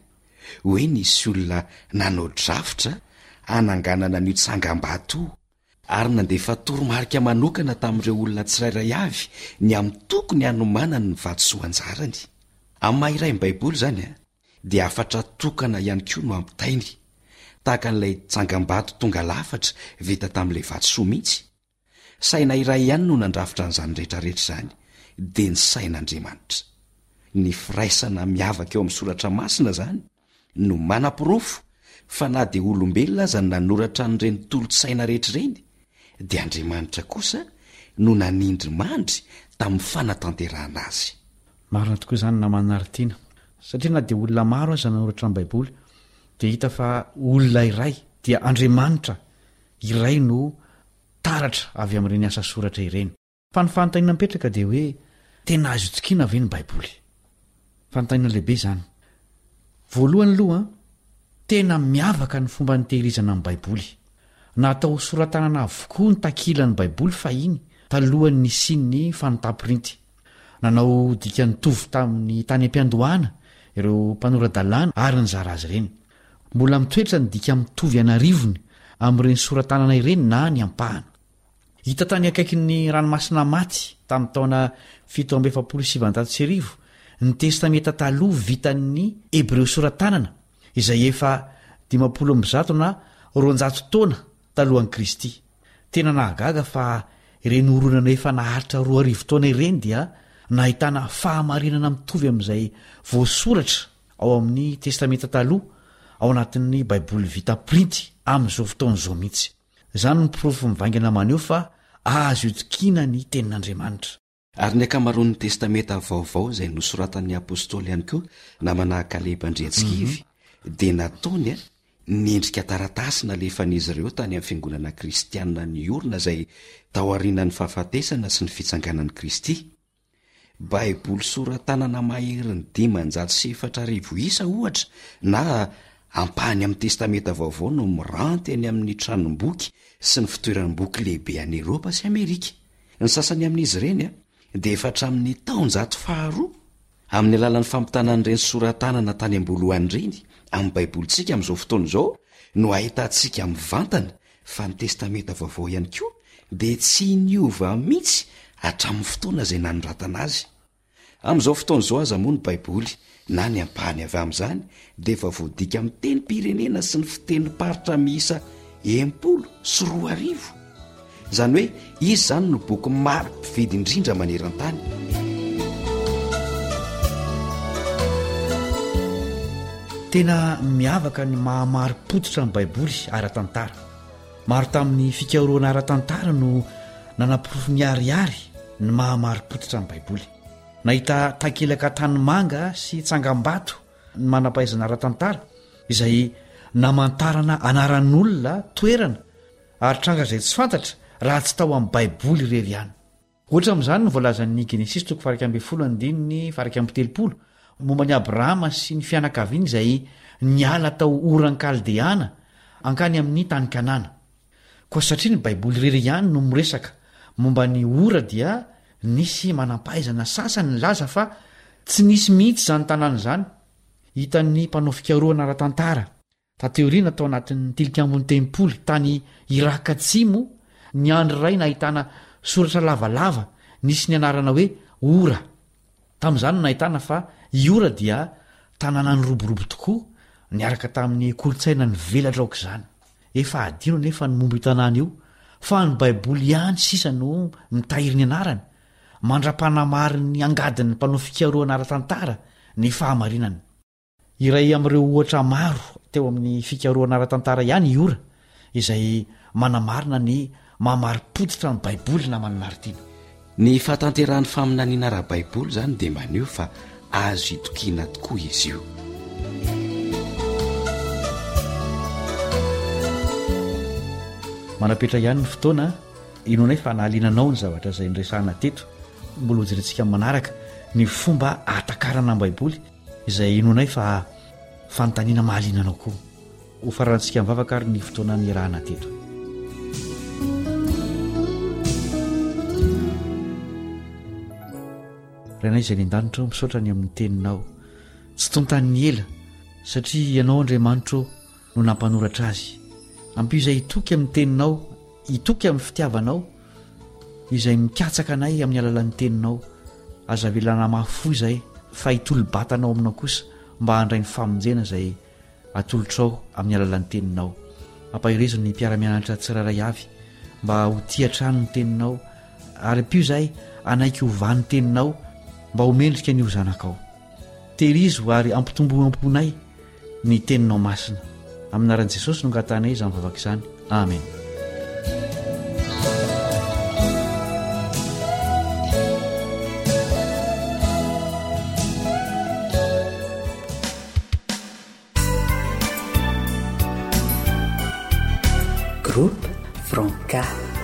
hoe nisy olona nanao drafitra hananganana n'io tsangam-bato ary nandefa toromarika manokana tamin'ireo olona tsirairay avy ny amin'ny tokony hanomanany ny vatosoanjarany. Amin'ny maha-iray ny baiboly zany dia afatra tokana ihany koa no ampitainy tahaka n'ilay tsangam-bato tonga lafatra vita tamin'ilay vatosoa mihitsy. Saina iray ihany no nandrafitra n'izany rehetrarehetra izany dia ny sain'Andriamanitra. Ny firaisana miavaka eo amin'ny soratra masina zany no manam-porofo fa na dia olombelona aza ny nanoratra n'ireny tolotsaina rehetra ireny dia Andriamanitra kosa no nanindry mandry tamin'ny fanatanterahana azy. Marina tokoa izany na manaritiana satria na dia olona maro aza nanoratra ny baiboly dia hita fa olona iray dia Andriamanitra iray no taratra avy amin'ireny asa soratra ireny. Fa ny fanontaniana mipetraka dia hoe tena azo tokiana ve ny baiboly? Fanontaniana lehibe izany. Voalohany aloha tena miavaka ny fomba nitehirizana ny baiboly. Natao soratanana avokoa ny takilan'ny baiboly fahiny talohany nisiany fanotapirinty. Nanao dika nitovy tamin'ny tany am-piandohana ireo mpanorandalàna ary ny zara azy ireny. Mbola mitoetra ny dika mitovy anarivony amin'ireny soratanana ireny na ny ampahana. Hita tany akaikin'ny ranomasina maty tamin'ny taona 1779 ny testameta taloha vitan'ny Hebreo soratanana izay efa 50 na 200 taona talohan'i Kristy. Tena nahagaga fa ireny oronana efa naharitra 2000 taona ireny dia nahitana fahamarinana mitovy amin'izay voasoratra ao amin'ny testameta taloha ao anatin'ny baiboly vita printy amin'izao fotoana izao mihitsy. Izany ny porofo mivangana maneo fa azo itokina ny tenin'Andriamanitra. Ary ny akamaroan'ny testameta vaovao izay nosoratan'ny apôstôly ihany koa na manahaka Lehiban-dRetsikivy dia nataony niendrika taratasy nalefan'izy ireo tany amin'ny fiangonana kristianina ny orina izay taorianan'ny fahafatesana sy ny fitsanganan'i Kristy. Baiboly soratanana maherin'ny 504 isa ohatra na ampahany amin'ny testameta vaovao no miranty any amin'ny tranom-boky sy ny fitoeran'ny boky lehibe any Eropa sy Amerika. Ny sasany amin'izy ireny dia efa hatramin'ny taonjato faharoa amin'ny alalan'ny fampitanan'ireny soratanana tany am-boalohany ireny amin'ny baibolintsika amin'izao fotoana izao no ahitantsika mivantana fa ny testameta vaovao ihany koa dia tsy niova mihitsy hatramin'ny fotoana izay nanoratana azy. Amin'izao fotoana izao aza moa ny baiboly na ny ampahany avy amin'izany dia efa voadika amin'ny tenim-pirenena sy ny fitenim-paritra miisa 70 izany hoe izy zany no boky maro mpividy indrindra maneran-tany. Tena miavaka ny mahamaro-pototra ny baiboly ara-tantara. Maro tamin'ny fikaroana ara-tantara no nanapirofo miariary ny mahamaro-pototra ny baiboly. Nahita takelaka tanimanga sy tsangam-bato ny manam-pahaizana ara-tantara izay namantarana anaran'olona toerana ary tranga izay tsy fantatra raha tsy tao amin'ny baiboly irery ihany. Ohatra amin'izany ny voalazan'ny Genesis 1:30 momba ny Abrahama sy ny fianakaviany izay niala tao oran'ny Kaldeana ankany amin'ny tany Kanana. Koa satria ny baiboly irery ihany no miresaka momba ny ora dia nisy manam-pahaizana sasany ny laza fa tsy nisy mihitsy izany tanàna izany. Hitan'ny mpanao fikaroana ara-tantara tateoriana tao anatin'ny tilikambon'ny tempoly tany Iraka Atsimo ny andro iray nahitana soratra lavalava nisy ny anarana hoe ora. Tamin'izany nahitana fa ora dia tanàna ny roborobo tokoa niaraka tamin'ny kolotsaina ny velatra aoka izany. Efa adino nefa ny momba io tanàna io fa ny baiboly ihany sisa no mitahiry ny anarany mandra-panamary ny angadin'ny mpanao fikaroana ara-tantara ny fahamarinany. Iray amin'ireo ohatra maro teo amin'ny fikaroana ara-tantara ihany ora izay manamarina ny mahamaro-pototra ny baiboly na mananaritiana. Ny fahatanterahany faminaniana ara-baiboly zany dia maneho fa azo itokiana tokoa izy io. Manapetra ihany ny fotoana inonay fa nahalinanao ny zavatra izay nresahana teto. Mbola hojerentsika manaraka ny fomba ahatakarana ny baiboly izay inonay fa fanontaniana mahalinanao koa. Ho fararantsika mivavaka ary ny fotoana ny rahana teto. Rainay izay ny an-danitra misaotra ny amin'ny teninao tsy tontany ela satria ianao Andriamanitra no nampanoratra azy. Ampio izay hitoky amin'ny teninao, hitoky amin'ny fitiavanao, izay mikatsaka anay amin'ny alalan'ny teninao. Aza velana mafo izay fa hitolo-batanao aminao kosa mba handray ny famonjena izay atolotrao amin'ny alalan'ny teninao. Ampahirezony ny mpiara-mianatra tsiraray avy mba ho tia trano ny teninao, ary ampio izay anaiky hovany teninao mba homendrika ny ho zanakao. Terizo ary ampitomboamponay ny teninao masina. Amin'ny anaran'i Jesosy no ngatanay izany vavaka izany. Amen. Groupe Franca.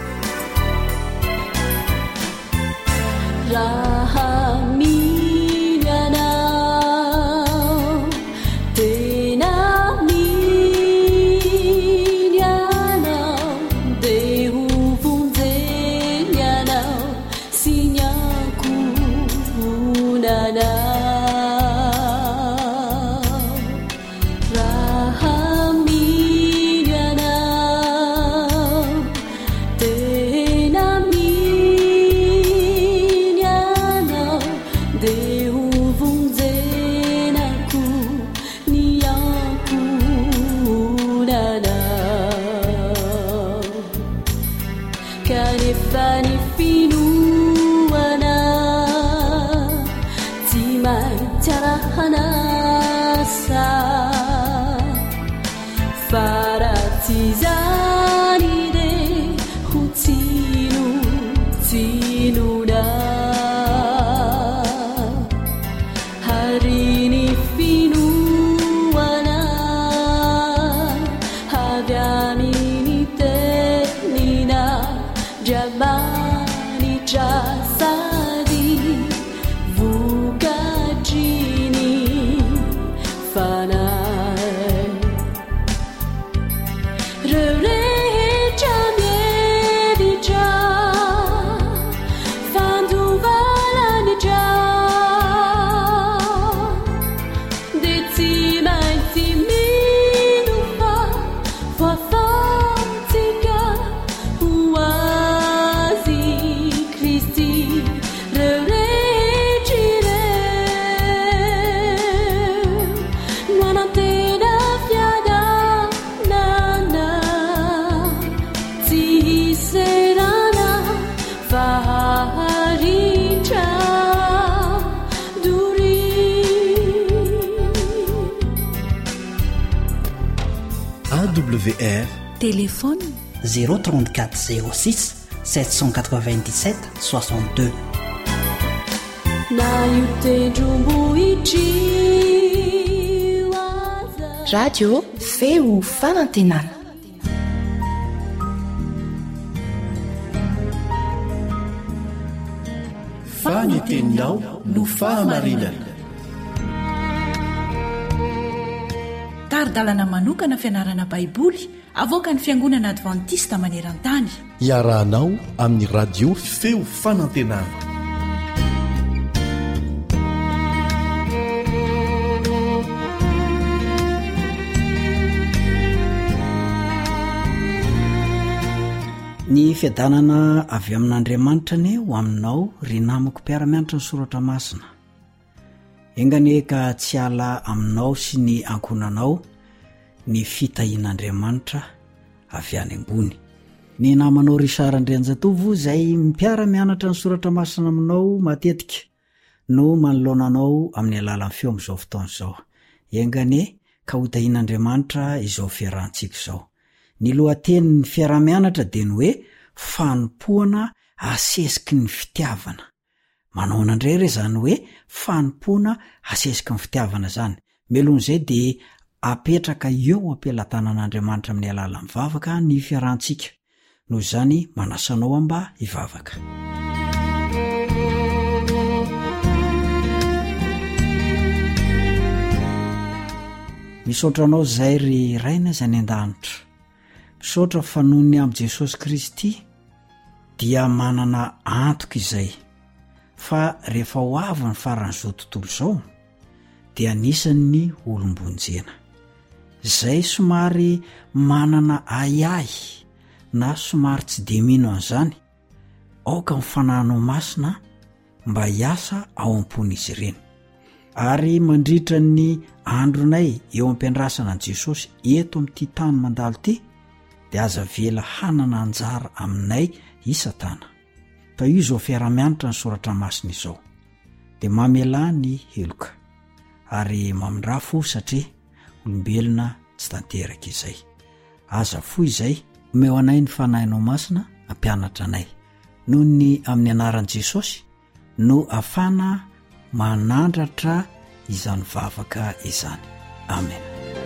AWR téléphone 034 06 797 62. Radio feo fanantenana. Faniteninao no fahamarinana. Taridalana manokana fianarana baiboly avoaka ny fiangonana advantista maneran-tany. Iarahanao amin'ny radio feo fanantenana. Ny fiadanana avy amin'Andriamanitra ne ho aminao ry namako mpiara-mianatra ny soratra masina. Engane ka tsy ala aminao sy ny ankonanao ny fitahian'Andriamanitra avy any ambony. Ny namanao Richard Andrianjatovo izay mpiara-mianatra ny soratra masina aminao matetika no manoloananao amin'ny alalan'ny feo amin'izao fotoana izao. Engane ka ho tahian'Andriamanitra izao fiarahantsika izao. Ny lohatenin'ny fiara-mianatra dia ny hoe fanompoana asesiky ny fitiavana. Manao nandray re zany hoe fanompoana asesiky ny fitiavana zany. Melohan'izay dia apetraka eo ampelantanan'Andriamanitra amin'ny alalan'ny vavaka ny fiarahantsika. Noho izany manasanao amba hivavaka. Misaotranao izay ry raina izay any an-danitra. Misaotra fa noho ny amin'i Jesosy Kristy dia manana antoka izay fa rehefa ho avy ny faran'izao tontolo izao dia anisan'ny olombonjena izay somary manana ayay na somary tsy de mino an'izany aoka mifanano masina mba hiasa ao am-pon'izy ireny ary mandritra ny andronay eo am-piandrasana an' Jesosy eto amin'ity tany mandalo ity dia aza vela hanana anjara aminay isatana. Fa io izao fiara-mianatra ny soratra masina izao dia mamela ny heloka ary mamindra fo satria olombelona tsy tanteraka izay. Aza fo izay omeo anay ny fanahinao masina ampianatra anay noho ny amin'ny anaran'i Jesosy no afana manandratra izany vavaka izany. Amen.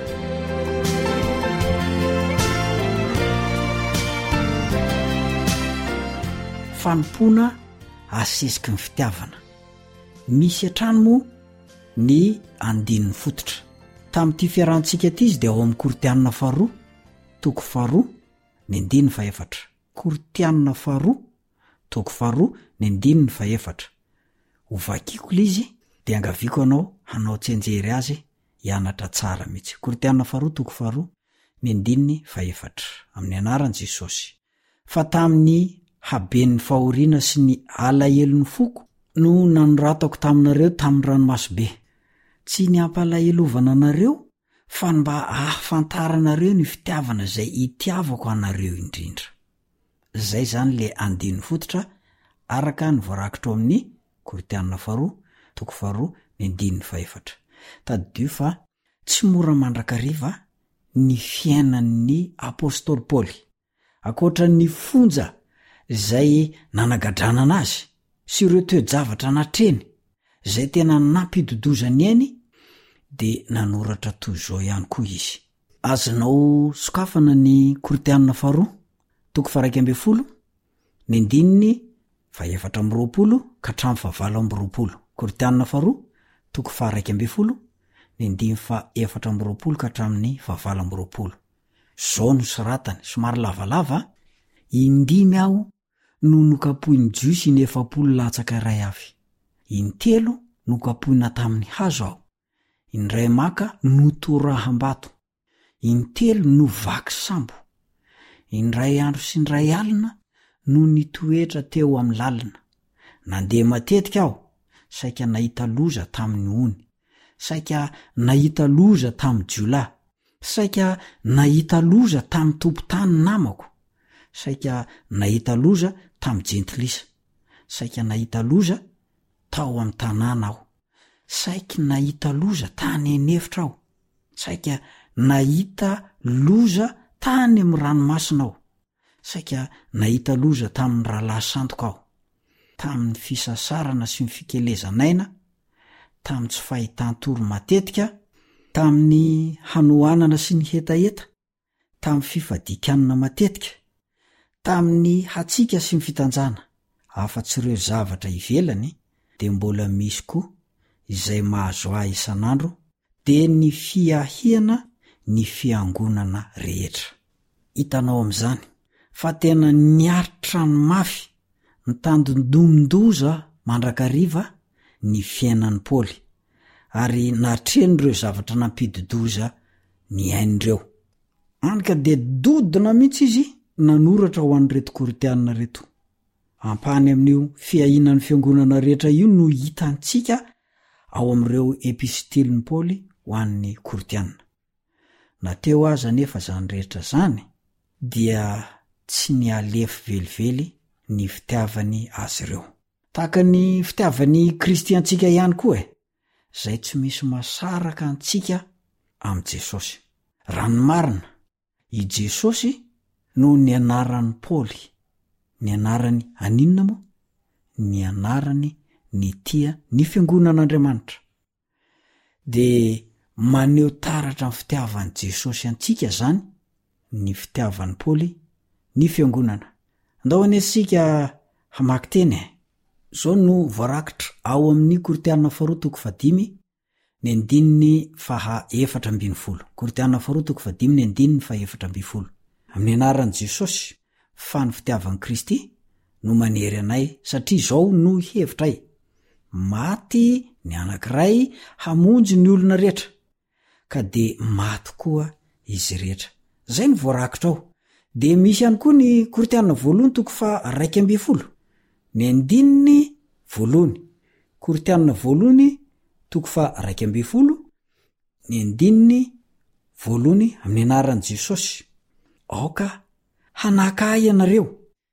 Fanompoana asesiky ny fitiavana. Misy hatrany moa ny andininy fototra. Tamin'ity fiarantsika ity izy dia ao amin'ny Koritianina 2 toko 2 ny 4. Koritianina 2 toko 2 ny 4. Hovakiko lizy dia angaviako anao hanao tsenjery azy hianatra tsara mihitsy. Koritianina 2 toko 2 ny 4 amin'ny anaran'i Jesosy. Fa tamin'ny haben'ny fahoriana sy ny alahelo ny foko no nanoratako taminareo tamin'ny ranomasobe, tsy ny ampalahelovana anareo fa mba ahafantaranareo ny fitiavana izay itiavako anareo indrindra. Zay zany le andininy fototra araka ny voarakitra amin'ny Koritianina 2 toko 2 ny 4. Tadidio fa tsy mora mandrakariva ny fiainan'ny apôstôly Paoly akoatra ny fonja izay nanagadrana azy sy ireo toe-javatra natreny izay tena nampidodozany ainy dia nanoratra toy izao ihany koa izy. Azonao sokafana ny Koritianina 2 toko 12 ny 4:20 ka hatramin'ny 7:20. Koritianina 2 toko 12 ny 4:20 ka hatramin'ny 7:20. Zao no soratany somary lavalava. Indimy aho no nokapoiny jiosy ny 7 latsaka iray avy. Intelo nokapoina tamin'ny hazo aho. Indray maka notoraham-bato. Intelo no vaky sambo. Indray andro sy indray alina no nitoetra teo amin'ny lalina. Nandeha matetika aho, saika nahita loza tamin'ny ony, saika nahita loza tamin'ny jiolahy, saika nahita loza tamin'ny tompotany namako, saika nahita loza tamin'ny jentilisa, saika nahita loza tao amin'ny tanàna aho, saika nahita loza tany enefitra aho, saika nahita loza tany amin'ny ranomasina aho, saika nahita loza tamin'ny rahalahy sandoka aho, tamin'ny fisasarana sy ny fikelezanaina, tamin'ny tsy fahitantoro matetika, tamin'ny hanoanana sy ny hetaheta, tamin'ny fifadikanana matetika, tamin'ny hatsika sy ny fitanjana. Afa-tsy ireo zavatra ivelany dia mbola misy koa izay mahazo ahy isan'andro dia ny fiahiana ny fiangonana rehetra. Hitanao amin'izany fa tena niaritra ny mafy ny tandondomindoza mandrakariva ny fiainan'ny Paoly ary natreny ireo zavatra nampidodoza ny ain'ireo. Anka dia dodina mihitsy izy nanoratra ho an'ireto Koritianina reto. Ampany amin'io fiahinan'ny fiangonana rehetra io no hitantsika ao amin'ireo epistiliny Paoly ho an'ny Koritianina. Nateo aza nefa zany rehetra zany dia tsy ny alefa velively ny fitiavany azy ireo. Tahaka ny fitiavany kristiantsika ihany koa izay tsy misy masaraka antsika amin'i Jesosy. Rano marina, i Jesosy no ny anaran'ny Paoly, ny anarany aninona moa? Ny anarany ny tia ny fiangonan'Andriamanitra. Dia maneho taratra ny fitiavan'i Jesosy antsika zany ny fitiavan'ny Paoly ny fiangonana. Andao anesika hamaky teny zao no voarakitra ao amin'ny Koritianina 2 toko 5 ny 4:20. Koritianina 2 toko 5 ny 4:20. Amin'ny anaran'i Jesosy fa ny fitiavan'i Kristy no manery anay satria izao no hevitray. maty ny anankiray hamonjy ny olona rehetra ka de maty koa izy rehetra. Zay ny voarakitra ao. De misy ihany koa ny Koritianina voalohany toko fa 2:10 ny andininy voalohany. Koritianina voalohany toko fa 2:10 ny andininy voalohany amin'ny anaran'i Jesosy. Aoka hanaka ianareo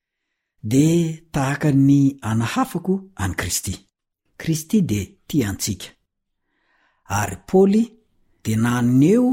de tahaka ny anahafako any Kristy. Kristy de tiantsika. Ary Paoly de naneo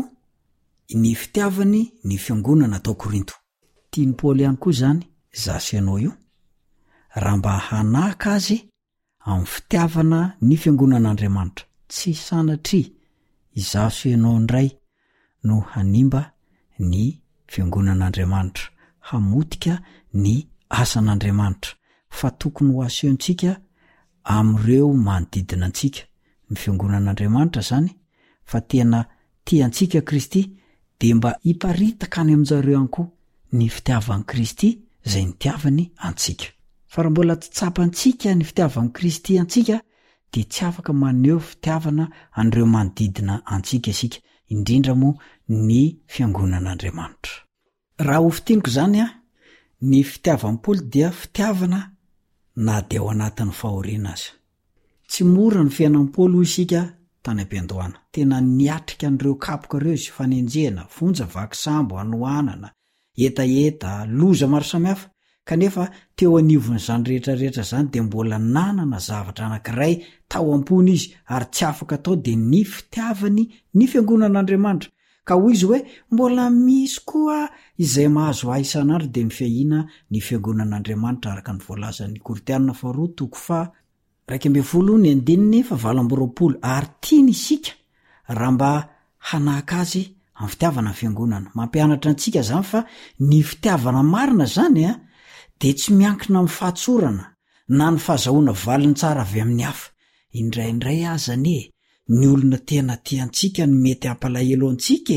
ny fitiavany ny fiangonana tao Korinto. Tiany Paoly ihany koa zany zasy ianao io raha mba hanaka azy amin'ny fitiavana ny fiangonan'Andriamanitra. Tsy sanatry izaso ianao indray no hanimba ny fiangonan'Andriamanitra, hamotika ny asan'Andriamanitra, fa tokony ho asehontsika am'ireo manodidina antsika. Ny fiangonan'Andriamanitra zany fa tena tiantsika Kristy de mba hiparitaka any aminjareo ihany koa ny fitiavan'i Kristy zay nitiavany antsika. Fa raha mbola tsy tsapantsika ny fitiavan'i Kristy antsika de tsy afaka maneho fitiavana an'ireo manodidina antsika isika, indrindra moa ny fiangonan'Andriamanitra. Raha ho fitiniko zany ny fitiavan'i Paoly dia fitiavana na de ao anatin'ny fahoriana aza. Tsy mora ny fiainan'i Paoly ho isika tany am-piandohana. Tena niatrika an'ireo kapoka ireo izy fanenjena, vonja vaky sambo, anohanana, etaeta, loza maro samihafa. Kanefa teo anivon'izany rehetrarehetra zany de mbola nanana zavatra anankiray tao ampony izy ary tsy afaka tao de ny fitiavany ny fiangonan'Andriamanitra. Ka hoy izy hoe mbola misy koa izay mahazo ahy isan'andro de ny fiahina ny fiangonan'Andriamanitra araka ny voalazan'ny Koritianina faharoa toko fa 2:10 ny andininy fa 20 ary tiany isika raha mba hanaka azy amin'ny fitiavana fiangonana. Mampianatra antsika zany fa ny fitiavana marina zany de tsy miankina amin'ny fahatsorana na ny fahazahoana valiny tsara avy amin'ny hafa. Indraindray azany ny olona tena tiantsika ny mety hampalahelo antsika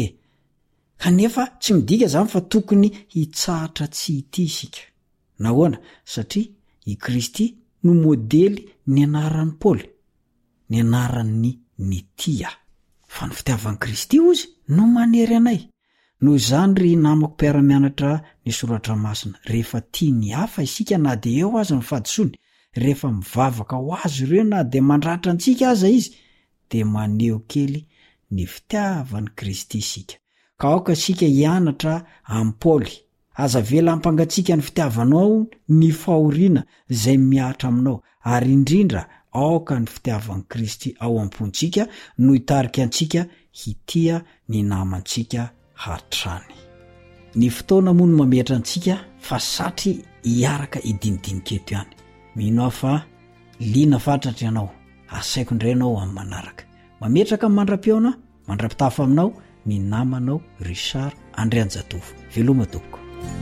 kanefa tsy midika zany fa tokony hitsahatra tsy ity isika. Nahoana? Satria i Kristy no modely ny anaran'ny Paoly, ny anaran'ny nitia. Fa ny fitiavan'i Kristy ozy no manery anay. Noho izany ry namako mpiara-mianatra ny soratra masina, rehefa tia ny hafa isika na de eo azy ny fadisony, rehefa mivavaka ho azy ireo na de mandratra antsika aza izy, de maneho kely ny fitiavan'i Kristy isika. Ka aoka isika hianatra amin'ny Paoly, aza vela hampangatsika ny fitiavanao ny fahoriana zay miahatra aminao, ary indrindra aoka ny fitiavan'i Kristy ao ampontsika no hitarika antsika hitia ny namantsika hatrany. Ny fotoana moa no mametra antsika fa satry hiaraka idinidiniketo ihany. Mino fa liana fatratra ianao, asaiko indray ianao amin'ny manaraka. Mametraka amin'ny mandra-piona, mandra-pitafa aminao ny namanao Richard Andrianjatovo. Veloma tompoko.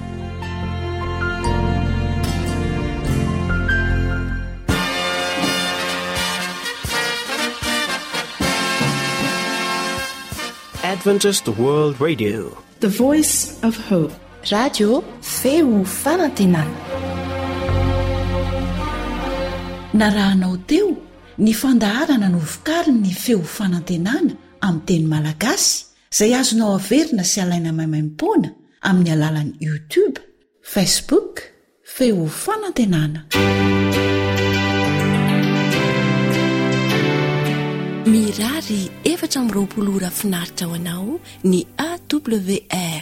Adventist World Radio, the voice of hope. Radio feo fanantenana. Narahanao teo ny fandaharana no vokariny ny feo fanantenana amin'ny teny malagasy izay azonao averina sy alaina maimaim-poana amin'ny alalan'ny YouTube, Facebook, feo fanantenana. Mirary 420 ora finaritra ho anao ny AWR